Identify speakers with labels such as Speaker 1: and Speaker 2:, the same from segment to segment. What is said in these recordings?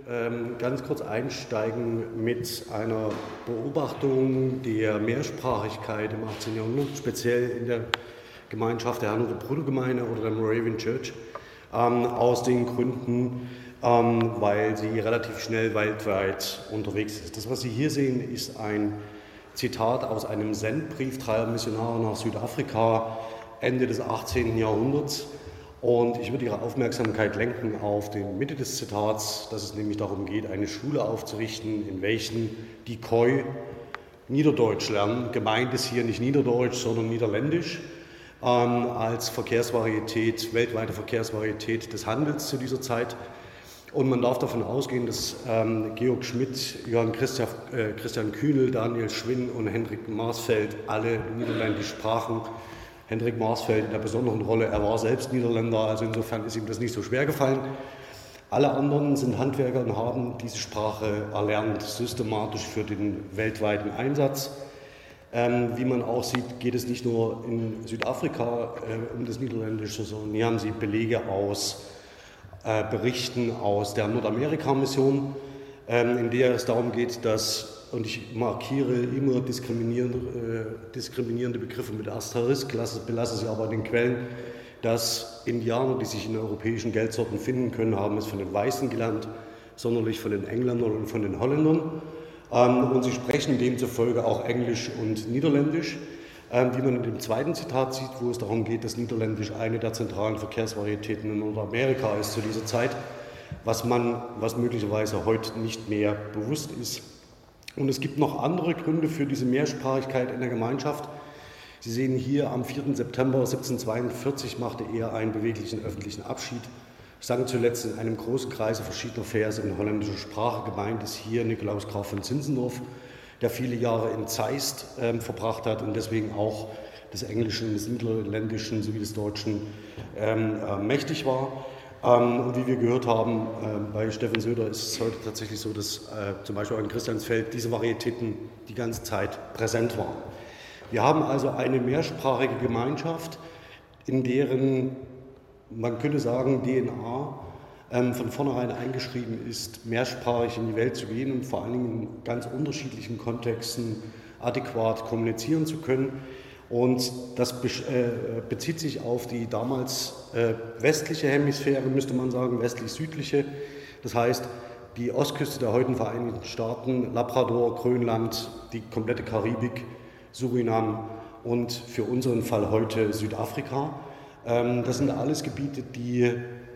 Speaker 1: ganz kurz einsteigen mit einer Beobachtung der Mehrsprachigkeit im 18. Jahrhundert, speziell in der Gemeinschaft der Herrnhuter Brüdergemeine oder der Moravian Church, aus den Gründen, weil sie relativ schnell weltweit unterwegs ist. Das, was Sie hier sehen, ist ein Zitat aus einem Sendbrief dreier Missionare nach Südafrika Ende des 18. Jahrhunderts. Und ich würde Ihre Aufmerksamkeit lenken auf die Mitte des Zitats, dass es nämlich darum geht, eine Schule aufzurichten, in welchen die Khoi Niederdeutsch lernen. Gemeint ist hier nicht Niederdeutsch, sondern Niederländisch als Verkehrsvarietät, weltweite Verkehrsvarietät des Handels zu dieser Zeit. Und man darf davon ausgehen, dass Georg Schmidt, Johann Christian Kühnel, Daniel Schwinn und Hendrik Marsfeld alle Niederländisch sprachen. Hendrik Marsfeld in der besonderen Rolle, er war selbst Niederländer, also insofern ist ihm das nicht so schwer gefallen. Alle anderen sind Handwerker und haben diese Sprache erlernt, systematisch für den weltweiten Einsatz. Wie man auch sieht, geht es nicht nur in Südafrika um das Niederländische, sondern hier haben Sie Belege aus Berichten aus der Nordamerika-Mission, in der es darum geht, dass, und ich markiere immer diskriminierende Begriffe mit Asterisk, belasse sie aber in den Quellen, dass Indianer, die sich in europäischen Geldsorten finden können, haben es von den Weißen gelernt, sonderlich von den Engländern und von den Holländern. Und sie sprechen demzufolge auch Englisch und Niederländisch, wie man in dem zweiten Zitat sieht, wo es darum geht, dass Niederländisch eine der zentralen Verkehrsvarietäten in Nordamerika ist zu dieser Zeit, was möglicherweise heute nicht mehr bewusst ist. Und es gibt noch andere Gründe für diese Mehrsprachigkeit in der Gemeinschaft. Sie sehen hier, am 4. September 1742 machte er einen beweglichen öffentlichen Abschied, sang zuletzt in einem großen Kreise verschiedener Verse in holländischer Sprache. Gemeint ist hier Nikolaus Graf von Zinzendorf, der viele Jahre in Zeist verbracht hat und deswegen auch des Englischen, des Niederländischen sowie des Deutschen mächtig war. Und wie wir gehört haben, bei Steffen Söder ist es heute tatsächlich so, dass zum Beispiel in Christiansfeld diese Varietäten die ganze Zeit präsent waren. Wir haben also eine mehrsprachige Gemeinschaft, in deren, man könnte sagen, DNA von vornherein eingeschrieben ist, mehrsprachig in die Welt zu gehen und vor allen Dingen in ganz unterschiedlichen Kontexten adäquat kommunizieren zu können. Und das bezieht sich auf die damals westliche Hemisphäre, müsste man sagen, westlich-südliche. Das heißt, die Ostküste der heutigen Vereinigten Staaten, Labrador, Grönland, die komplette Karibik, Surinam und für unseren Fall heute Südafrika. Das sind alles Gebiete, die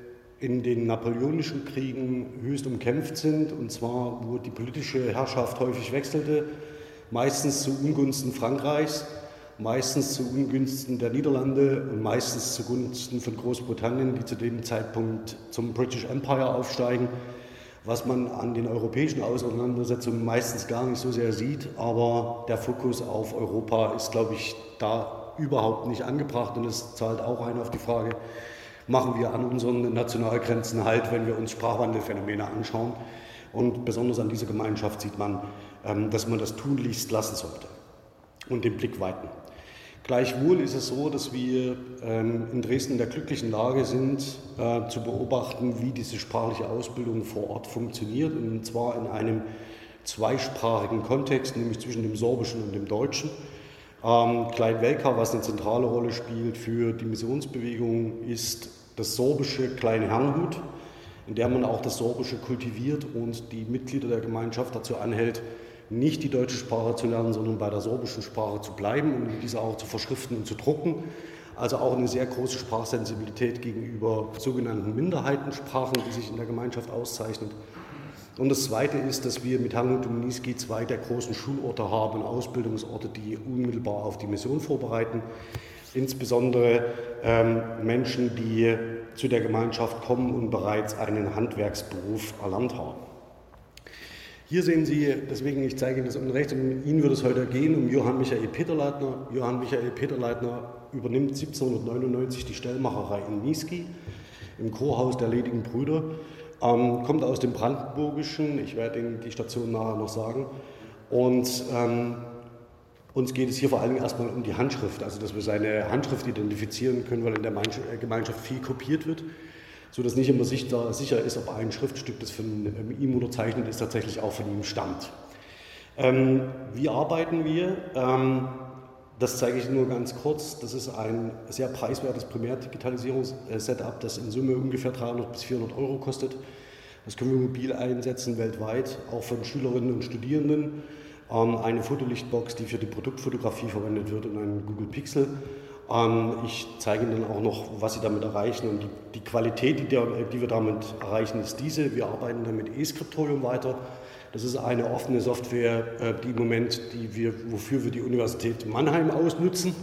Speaker 1: in den napoleonischen Kriegen höchst umkämpft sind, und zwar, wo die politische Herrschaft häufig wechselte, meistens zu Ungunsten Frankreichs, meistens zu Ungunsten der Niederlande und meistens zugunsten von Großbritannien, die zu dem Zeitpunkt zum British Empire aufsteigen, was man an den europäischen Auseinandersetzungen meistens gar nicht so sehr sieht, aber der Fokus auf Europa ist, glaube ich, da überhaupt nicht angebracht, und es zahlt auch ein auf die Frage, machen wir an unseren Nationalgrenzen halt, wenn wir uns Sprachwandelphänomene anschauen. Und besonders an dieser Gemeinschaft sieht man, dass man das tunlichst lassen sollte und den Blick weiten. Gleichwohl ist es so, dass wir in Dresden in der glücklichen Lage sind, zu beobachten, wie diese sprachliche Ausbildung vor Ort funktioniert, und zwar in einem zweisprachigen Kontext, nämlich zwischen dem Sorbischen und dem Deutschen. Klein-Welka, was eine zentrale Rolle spielt für die Missionsbewegung, ist das sorbische Klein-Herrnhut, in der man auch das Sorbische kultiviert und die Mitglieder der Gemeinschaft dazu anhält, nicht die deutsche Sprache zu lernen, sondern bei der sorbischen Sprache zu bleiben und diese auch zu verschriften und zu drucken. Also auch eine sehr große Sprachsensibilität gegenüber sogenannten Minderheitensprachen, die sich in der Gemeinschaft auszeichnet. Und das Zweite ist, dass wir mit Herrnhut und Niesky zwei der großen Schulorte haben, Ausbildungsorte, die unmittelbar auf die Mission vorbereiten. Insbesondere Menschen, die zu der Gemeinschaft kommen und bereits einen Handwerksberuf erlernt haben. Hier sehen Sie, deswegen, ich zeige Ihnen das unten rechts, um ihn wird es heute gehen, um Johann Michael Peterleitner. Johann Michael Peterleitner übernimmt 1799 die Stellmacherei in Niesky im Chorhaus der Ledigen Brüder. Kommt aus dem Brandenburgischen, ich werde Ihnen die Station nachher noch sagen. Und uns geht es hier vor allem erstmal um die Handschrift, also dass wir seine Handschrift identifizieren können, weil in der Gemeinschaft viel kopiert wird. sodass nicht immer sicher ist, ob ein Schriftstück, das von ihm unterzeichnet ist, tatsächlich auch von ihm stammt. Wie arbeiten wir? Das zeige ich nur ganz kurz. Das ist ein sehr preiswertes Primärdigitalisierungs-Setup, das in Summe ungefähr 300 bis 400 Euro kostet. Das können wir mobil einsetzen weltweit, auch von Schülerinnen und Studierenden. Eine Fotolichtbox, die für die Produktfotografie verwendet wird, und ein Google Pixel. Ich zeige Ihnen auch noch, was Sie damit erreichen, und die Qualität, die wir damit erreichen, ist diese. Wir arbeiten dann mit eScriptorium weiter. Das ist eine offene Software, die im Moment, wofür wir die Universität Mannheim ausnutzen.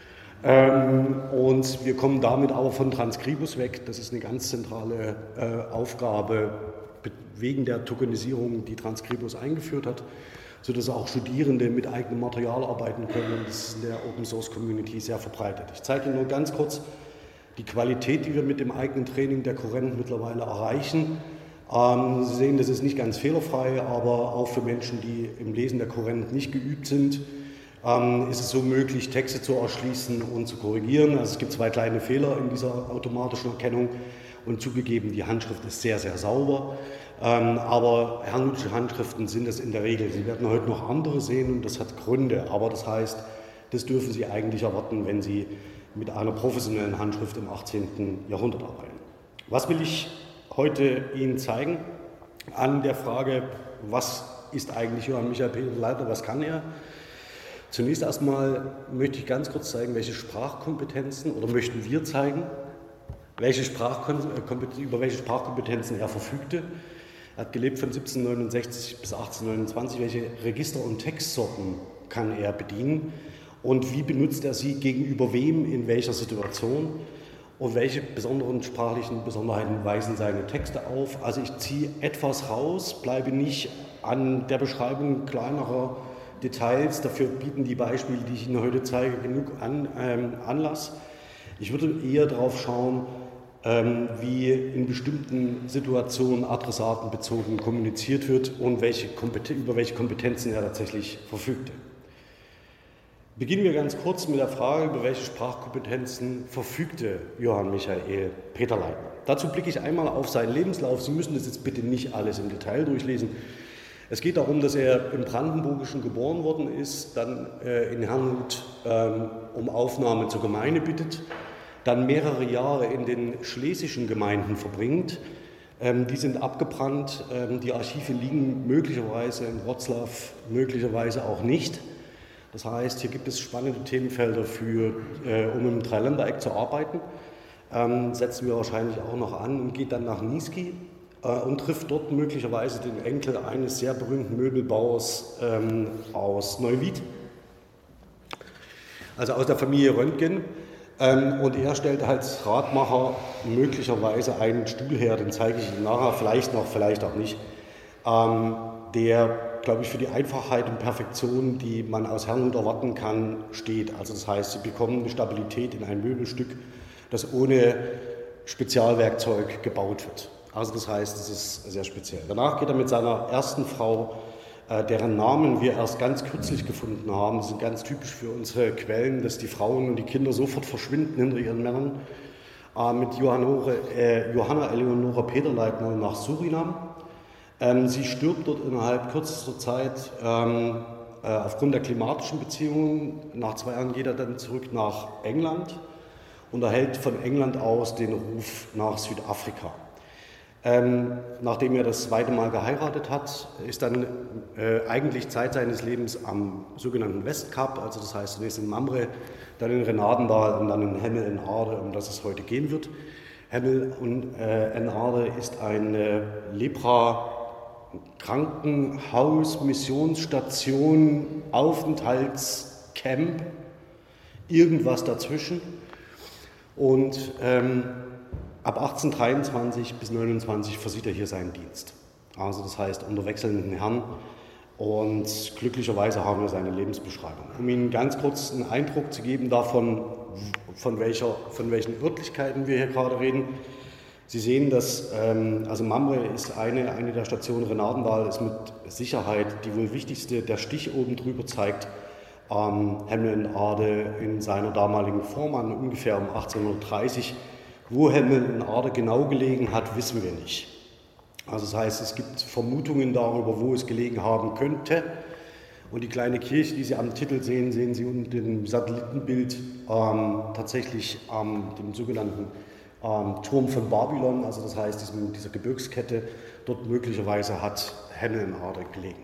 Speaker 1: Und wir kommen damit aber von Transkribus weg. Das ist eine ganz zentrale Aufgabe wegen der Tokenisierung, die Transkribus eingeführt hat, sodass auch Studierende mit eigenem Material arbeiten können. Und das ist in der Open Source Community sehr verbreitet. Ich zeige Ihnen nur ganz kurz die Qualität, die wir mit dem eigenen Training der Korrent mittlerweile erreichen. Sie sehen, das ist nicht ganz fehlerfrei, aber auch für Menschen, die im Lesen der Korrent nicht geübt sind, ist es so möglich, Texte zu erschließen und zu korrigieren. Also es gibt 2 kleine Fehler in dieser automatischen Erkennung, und zugegeben, die Handschrift ist sehr, sehr sauber. Aber herrnhutische Handschriften sind es in der Regel. Sie werden heute noch andere sehen, und das hat Gründe. Aber das heißt, das dürfen Sie eigentlich erwarten, wenn Sie mit einer professionellen Handschrift im 18. Jahrhundert arbeiten. Was will ich heute Ihnen zeigen an der Frage, was ist eigentlich Johann Michael Peter Leitner, was kann er? Zunächst erstmal möchte ich ganz kurz zeigen, welche Sprachkompetenzen, oder möchten wir zeigen, über welche Sprachkompetenzen er verfügte. Er hat gelebt von 1769 bis 1829. Welche Register- und Textsorten kann er bedienen? Und wie benutzt er sie gegenüber wem, in welcher Situation? Und welche besonderen sprachlichen Besonderheiten weisen seine Texte auf? Also ich ziehe etwas raus, bleibe nicht an der Beschreibung kleinerer Details. Dafür bieten die Beispiele, die ich Ihnen heute zeige, genug Anlass. Ich würde eher darauf schauen, wie in bestimmten Situationen adressatenbezogen kommuniziert wird und über welche Kompetenzen er tatsächlich verfügte. Beginnen wir ganz kurz mit der Frage, über welche Sprachkompetenzen verfügte Johann Michael Peter Leitner. Dazu blicke ich einmal auf seinen Lebenslauf. Sie müssen das jetzt bitte nicht alles im Detail durchlesen. Es geht darum, dass er im Brandenburgischen geboren worden ist, dann in Herrnhut um Aufnahme zur Gemeinde bittet, dann mehrere Jahre in den schlesischen Gemeinden verbringt. Die sind abgebrannt, die Archive liegen möglicherweise in Wroclaw, möglicherweise auch nicht. Das heißt, hier gibt es spannende Themenfelder um im Dreiländereck zu arbeiten. Setzen wir wahrscheinlich auch noch an und geht dann nach Niesky und trifft dort möglicherweise den Enkel eines sehr berühmten Möbelbauers aus Neuwied, also aus der Familie Röntgen. Und er stellt als Radmacher möglicherweise einen Stuhl her, den zeige ich Ihnen nachher, vielleicht noch, vielleicht auch nicht, der, glaube ich, für die Einfachheit und Perfektion, die man aus Herrnhut erwarten kann, steht. Also das heißt, Sie bekommen eine Stabilität in ein Möbelstück, das ohne Spezialwerkzeug gebaut wird. Also das heißt, es ist sehr speziell. Danach geht er mit seiner ersten Frau, deren Namen wir erst ganz kürzlich gefunden haben, das sind ganz typisch für unsere Quellen, dass die Frauen und die Kinder sofort verschwinden hinter ihren Männern, mit Johanna Eleonora Peter Leitner nach Surinam. Sie stirbt dort innerhalb kürzester Zeit aufgrund der klimatischen Beziehungen. Nach 2 Jahren geht er dann zurück nach England und erhält von England aus den Ruf nach Südafrika. Nachdem er das 2. Mal geheiratet hat, ist dann eigentlich Zeit seines Lebens am sogenannten Westkap, also das heißt zunächst in Mamre, dann in Renadendal und dann in Hemel en Aarde, um das es heute gehen wird. Hemel en Aarde ist ein Lepra-Krankenhaus, Missionsstation, Aufenthaltscamp, irgendwas dazwischen. Und ab 1823 bis 1829 versieht er hier seinen Dienst. Also das heißt unter wechselnden Herren, und glücklicherweise haben wir seine Lebensbeschreibung. Um Ihnen ganz kurz einen Eindruck zu geben davon, von welchen Örtlichkeiten wir hier gerade reden. Sie sehen, dass also Mamre ist eine der Stationen, Renadendal ist mit Sicherheit die wohl wichtigste. Der Stich oben drüber zeigt Hemel en Aarde in seiner damaligen Form an, ungefähr um 1830. Wo Hemel Aarde genau gelegen hat, wissen wir nicht. Also das heißt, es gibt Vermutungen darüber, wo es gelegen haben könnte. Und die kleine Kirche, die Sie am Titel sehen, sehen Sie unten im Satellitenbild tatsächlich dem sogenannten Turm von Babylon, also das heißt dieser Gebirgskette, dort möglicherweise hat Hemel Aarde gelegen.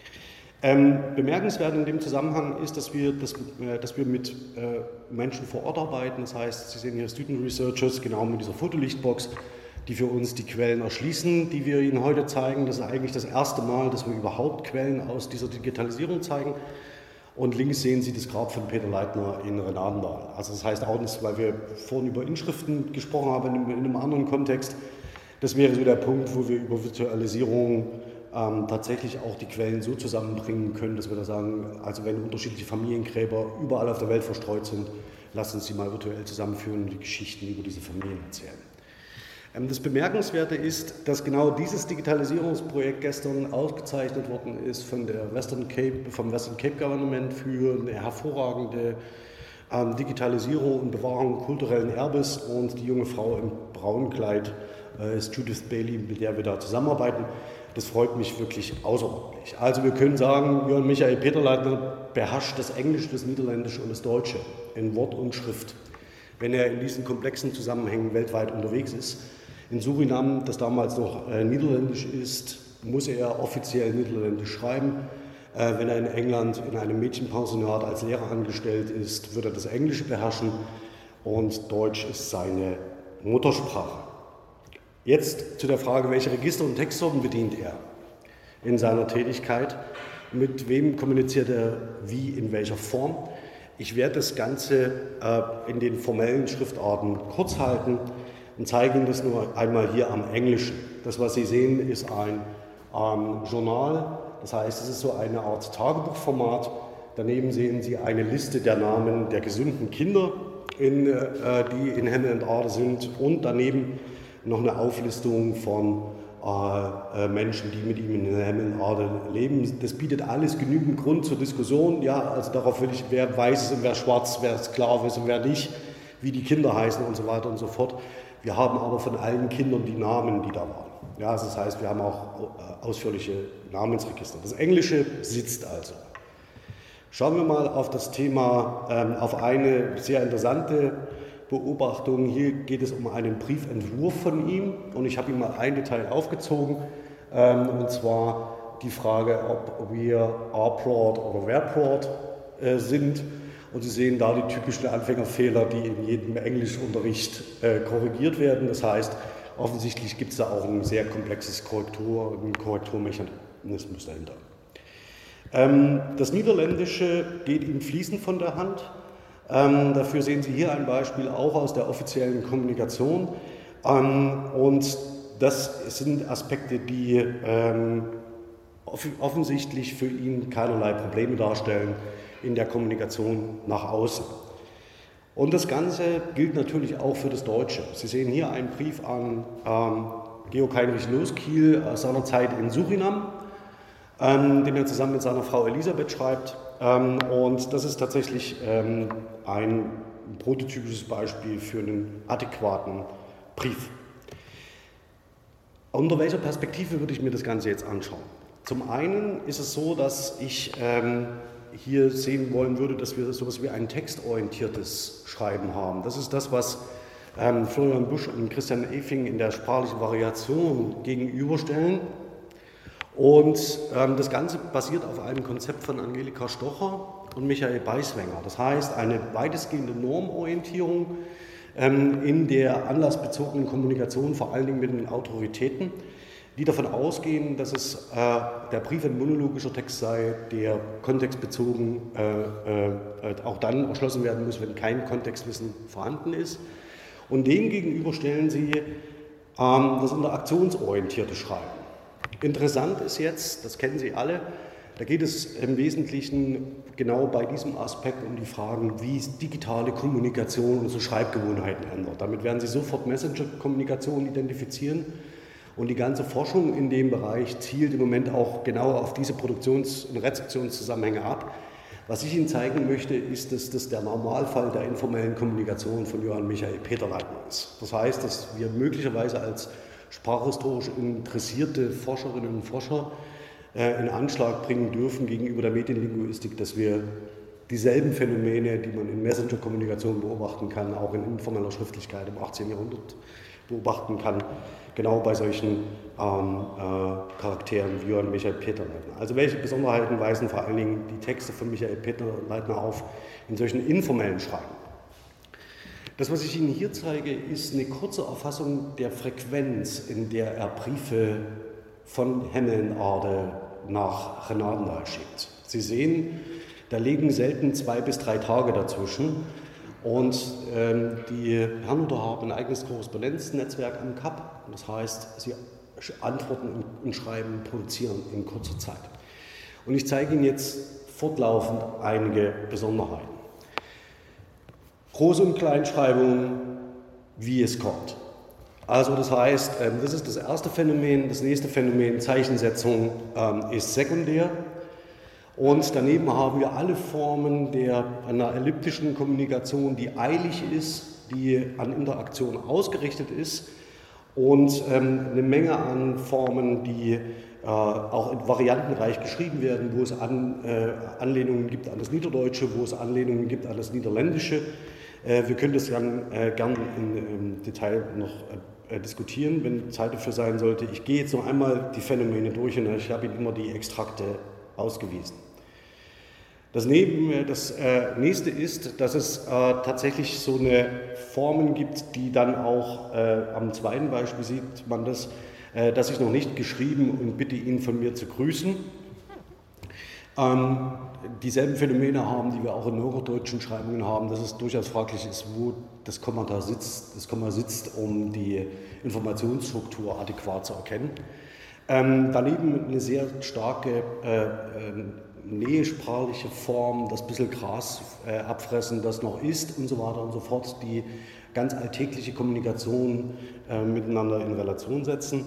Speaker 1: Bemerkenswert in dem Zusammenhang ist, dass wir mit Menschen vor Ort arbeiten. Das heißt, Sie sehen hier Student Researchers, genau mit dieser Fotolichtbox, die für uns die Quellen erschließen, die wir Ihnen heute zeigen. Das ist eigentlich das erste Mal, dass wir überhaupt Quellen aus dieser Digitalisierung zeigen. Und links sehen Sie das Grab von Peter Leitner in Renadendahl. Also das heißt auch nicht, weil wir vorhin über Inschriften gesprochen haben in einem anderen Kontext. Das wäre so der Punkt, wo wir über Virtualisierung tatsächlich auch die Quellen so zusammenbringen können, dass wir da sagen, also wenn unterschiedliche Familiengräber überall auf der Welt verstreut sind, lassen Sie mal virtuell zusammenführen und die Geschichten über diese Familien erzählen. Das Bemerkenswerte ist, dass genau dieses Digitalisierungsprojekt gestern ausgezeichnet worden ist vom Western Cape Government für eine hervorragende Digitalisierung und Bewahrung kulturellen Erbes, und die junge Frau im braunen Kleid ist Judith Bailey, mit der wir da zusammenarbeiten. Das freut mich wirklich außerordentlich. Also wir können sagen, Jörn Michael Peter Leitner beherrscht das Englische, das Niederländische und das Deutsche in Wort und Schrift, wenn er in diesen komplexen Zusammenhängen weltweit unterwegs ist. In Suriname, das damals noch Niederländisch ist, muss er offiziell Niederländisch schreiben. Wenn er in England in einem Mädchenpensionat als Lehrer angestellt ist, wird er das Englische beherrschen, und Deutsch ist seine Muttersprache. Jetzt zu der Frage, welche Register und Textsorten bedient er in seiner Tätigkeit, mit wem kommuniziert er wie, in welcher Form. Ich werde das Ganze in den formellen Schriftarten kurz halten und zeige Ihnen das nur einmal hier am Englischen. Das, was Sie sehen, ist ein Journal, das heißt, es ist so eine Art Tagebuchformat. Daneben sehen Sie eine Liste der Namen der gesunden Kinder, die in Hemel Aarde sind, und daneben noch eine Auflistung von Menschen, die mit ihm in Hemel Aarde leben. Das bietet alles genügend Grund zur Diskussion. Ja, also darauf will ich, wer weiß ist und wer schwarz, wer Sklave ist und wer nicht, wie die Kinder heißen und so weiter und so fort. Wir haben aber von allen Kindern die Namen, die da waren. Ja, also das heißt, wir haben auch ausführliche Namensregister. Das Englische sitzt also. Schauen wir mal auf das Thema, auf eine sehr interessante Beobachtung. Hier geht es um einen Briefentwurf von ihm, und ich habe ihm mal ein Detail aufgezogen, und zwar die Frage, ob wir are-proud oder were-proud sind. Und Sie sehen da die typischen Anfängerfehler, die in jedem Englischunterricht korrigiert werden. Das heißt, offensichtlich gibt es da auch ein sehr komplexes Korrekturmechanismus dahinter. Das Niederländische geht ihm fließend von der Hand. Dafür sehen Sie hier ein Beispiel auch aus der offiziellen Kommunikation. Und das sind Aspekte, die offensichtlich für ihn keinerlei Probleme darstellen in der Kommunikation nach außen. Und das Ganze gilt natürlich auch für das Deutsche. Sie sehen hier einen Brief an Georg Heinrich Loskiel aus seiner Zeit in Suriname, den er zusammen mit seiner Frau Elisabeth schreibt. Und das ist tatsächlich ein prototypisches Beispiel für einen adäquaten Brief. Unter welcher Perspektive würde ich mir das Ganze jetzt anschauen? Zum einen ist es so, dass ich hier sehen wollen würde, dass wir so etwas wie ein textorientiertes Schreiben haben. Das ist das, was Florian Busch und Christian Efing in der sprachlichen Variation gegenüberstellen. Und das Ganze basiert auf einem Konzept von Angelika Stocher und Michael Beiswenger. Das heißt, eine weitestgehende Normorientierung in der anlassbezogenen Kommunikation, vor allen Dingen mit den Autoritäten, die davon ausgehen, dass es der Brief ein monologischer Text sei, der kontextbezogen auch dann erschlossen werden muss, wenn kein Kontextwissen vorhanden ist. Und dem gegenüber stellen sie das interaktionsorientierte Schreiben. Interessant ist jetzt, das kennen Sie alle, da geht es im Wesentlichen genau bei diesem Aspekt um die Fragen, wie digitale Kommunikation unsere Schreibgewohnheiten ändert. Damit werden Sie sofort Messenger-Kommunikation identifizieren. Und die ganze Forschung in dem Bereich zielt im Moment auch genau auf diese Produktions- und Rezeptionszusammenhänge ab. Was ich Ihnen zeigen möchte, ist, dass das der Normalfall der informellen Kommunikation von Johann Michael Peterleitner ist. Das heißt, dass wir möglicherweise als sprachhistorisch interessierte Forscherinnen und Forscher in Anschlag bringen dürfen gegenüber der Medienlinguistik, dass wir dieselben Phänomene, die man in Messenger-Kommunikation beobachten kann, auch in informeller Schriftlichkeit im 18. Jahrhundert beobachten kann, genau bei solchen Charakteren wie Johann Michael Peterleitner. Also welche Besonderheiten weisen vor allen Dingen die Texte von Michael Peterleitner auf in solchen informellen Schreiben? Das, was ich Ihnen hier zeige, ist eine kurze Erfassung der Frequenz, in der er Briefe von Hemmelnarde nach Renadendal schickt. Sie sehen, da liegen selten 2 bis 3 Tage dazwischen. Und die Herrenhuter haben ein eigenes Korrespondenznetzwerk am Kap. Das heißt, sie antworten und schreiben, produzieren in kurzer Zeit. Und ich zeige Ihnen jetzt fortlaufend einige Besonderheiten. Groß- und Kleinschreibung, wie es kommt. Also das heißt, das ist das erste Phänomen. Das nächste Phänomen, Zeichensetzung, ist sekundär. Und daneben haben wir alle Formen einer elliptischen Kommunikation, die eilig ist, die an Interaktion ausgerichtet ist und eine Menge an Formen, die auch variantenreich geschrieben werden, wo es Anlehnungen gibt an das Niederdeutsche, wo es Anlehnungen gibt an das Niederländische. Wir können das gern im Detail noch diskutieren, wenn Zeit dafür sein sollte. Ich gehe jetzt noch einmal die Phänomene durch und ich habe Ihnen immer die Extrakte ausgewiesen. Das nächste ist, dass es tatsächlich so eine Formen gibt, die dann auch, am zweiten Beispiel sieht man das, dass ich noch nicht geschrieben und bitte ihn von mir zu grüßen. Dieselben Phänomene haben, die wir auch in neurodeutschen Schreibungen haben, dass es durchaus fraglich ist, wo das Komma sitzt, um die Informationsstruktur adäquat zu erkennen. Daneben eine sehr starke nähesprachliche Form, das bisschen Gras abfressen, das noch ist und so weiter und so fort, die ganz alltägliche Kommunikation miteinander in Relation setzen.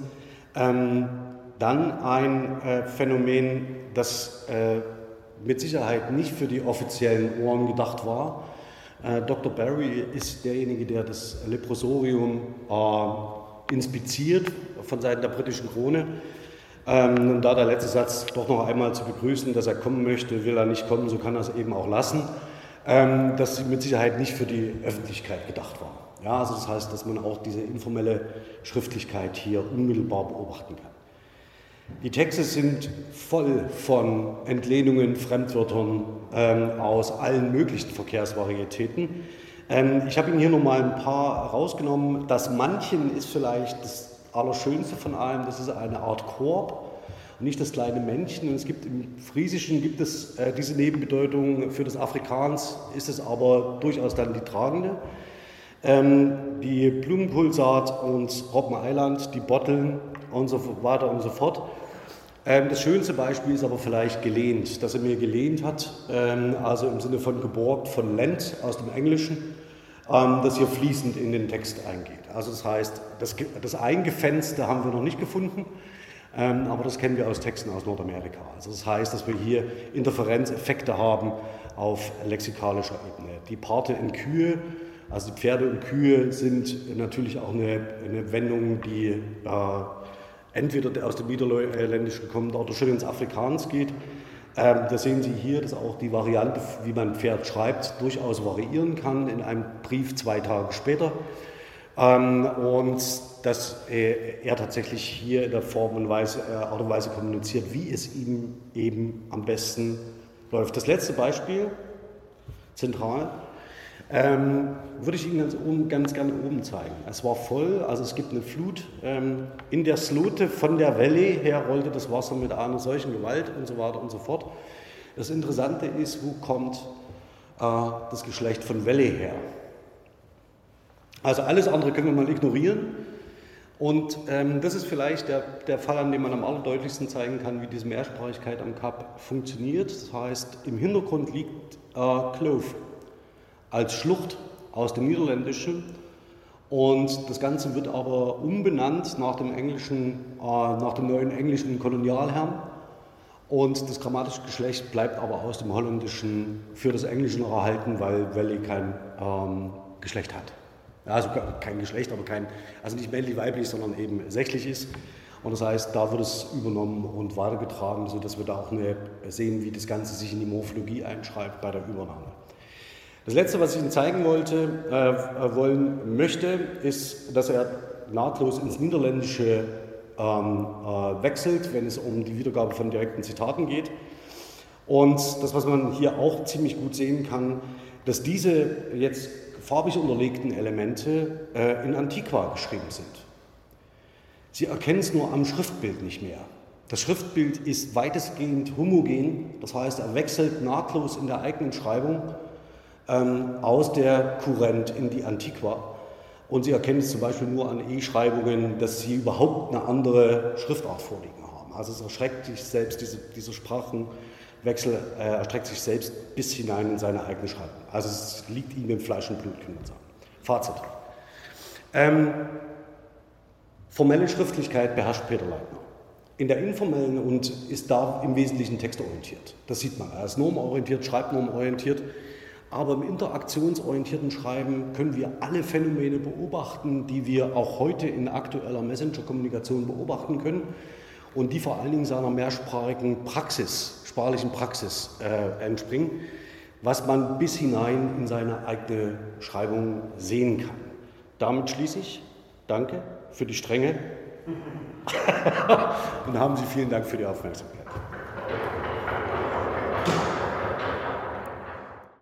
Speaker 1: Dann ein Phänomen, das mit Sicherheit nicht für die offiziellen Ohren gedacht war. Dr. Barry ist derjenige, der das Leprosorium inspiziert von Seiten der britischen Krone. Und da der letzte Satz doch noch einmal zu begrüßen, dass er kommen möchte, will er nicht kommen, so kann er es eben auch lassen, dass sie mit Sicherheit nicht für die Öffentlichkeit gedacht war. Ja, also das heißt, dass man auch diese informelle Schriftlichkeit hier unmittelbar beobachten kann. Die Texte sind voll von Entlehnungen, Fremdwörtern aus allen möglichen Verkehrsvarietäten. Ich habe Ihnen hier nochmal ein paar rausgenommen. Das Mannchen ist vielleicht das Allerschönste von allem, das ist eine Art Korb und nicht das kleine Männchen. Und es gibt im Friesischen diese Nebenbedeutung, für das Afrikaans ist es aber durchaus dann die tragende. Die Blumenpulsat und Robben-Eiland, die Botteln und so weiter und so fort. Das schönste Beispiel ist aber vielleicht gelehnt, dass er mir gelehnt hat, also im Sinne von geborgt, von lent aus dem Englischen, das hier fließend in den Text eingeht. Also das heißt, das Eingefenste haben wir noch nicht gefunden, aber das kennen wir aus Texten aus Nordamerika. Also das heißt, dass wir hier Interferenzeffekte haben auf lexikalischer Ebene. Die Parte in Kühe, also die Pferde und Kühe, sind natürlich auch eine Wendung, die entweder aus dem Niederländischen kommt oder schon ins Afrikaans geht. Da sehen Sie hier, dass auch die Variante, wie man Pferd schreibt, durchaus variieren kann in einem Brief 2 Tage später. Und dass er tatsächlich hier in der Form und Art und Weise kommuniziert, wie es ihm eben am besten läuft. Das letzte Beispiel, zentral, würde ich Ihnen ganz gerne oben zeigen. Es war voll, also es gibt eine Flut. In der Slote von der Valley her rollte das Wasser mit einer solchen Gewalt und so weiter und so fort. Das Interessante ist, wo kommt das Geschlecht von Valley her? Also alles andere können wir mal ignorieren. Und das ist vielleicht der Fall, an dem man am allerdeutlichsten zeigen kann, wie diese Mehrsprachigkeit am Kap funktioniert. Das heißt, im Hintergrund liegt Clove als Schlucht aus dem Niederländischen und das Ganze wird aber umbenannt nach dem neuen englischen Kolonialherrn Und das grammatische Geschlecht bleibt aber aus dem Holländischen für das Englische noch erhalten, weil Valley kein Geschlecht hat. Ja, also kein Geschlecht, aber also nicht männlich-weiblich, sondern eben sächlich ist. Und das heißt, da wird es übernommen und weitergetragen, sodass wir da auch sehen, wie das Ganze sich in die Morphologie einschreibt bei der Übernahme. Das Letzte, was ich Ihnen zeigen wollen möchte, ist, dass er nahtlos ins Niederländische wechselt, wenn es um die Wiedergabe von direkten Zitaten geht. Und das, was man hier auch ziemlich gut sehen kann, dass diese jetzt farbig unterlegten Elemente in Antiqua geschrieben sind. Sie erkennen es nur am Schriftbild nicht mehr. Das Schriftbild ist weitestgehend homogen, das heißt, er wechselt nahtlos in der eigenen Schreibung aus der Kurrent in die Antiqua. Und Sie erkennen es zum Beispiel nur an E-Schreibungen, dass sie überhaupt eine andere Schriftart vorliegen haben. Also es erschreckt sich selbst, dieser Sprachenwechsel erstreckt sich selbst bis hinein in seine eigene Schreibung. Also es liegt ihm im Fleisch und Blut, kann man sagen. Fazit. Formelle Schriftlichkeit beherrscht Peter Leitner. In der informellen und ist da im Wesentlichen textorientiert. Das sieht man. Er ist normorientiert, schreibnormorientiert. Aber im interaktionsorientierten Schreiben können wir alle Phänomene beobachten, die wir auch heute in aktueller Messenger-Kommunikation beobachten können und die vor allen Dingen seiner mehrsprachigen Praxis, sprachlichen Praxis entspringen, was man bis hinein in seine eigene Schreibung sehen kann. Damit schließe ich. Danke für die Strenge und haben Sie vielen Dank für die Aufmerksamkeit.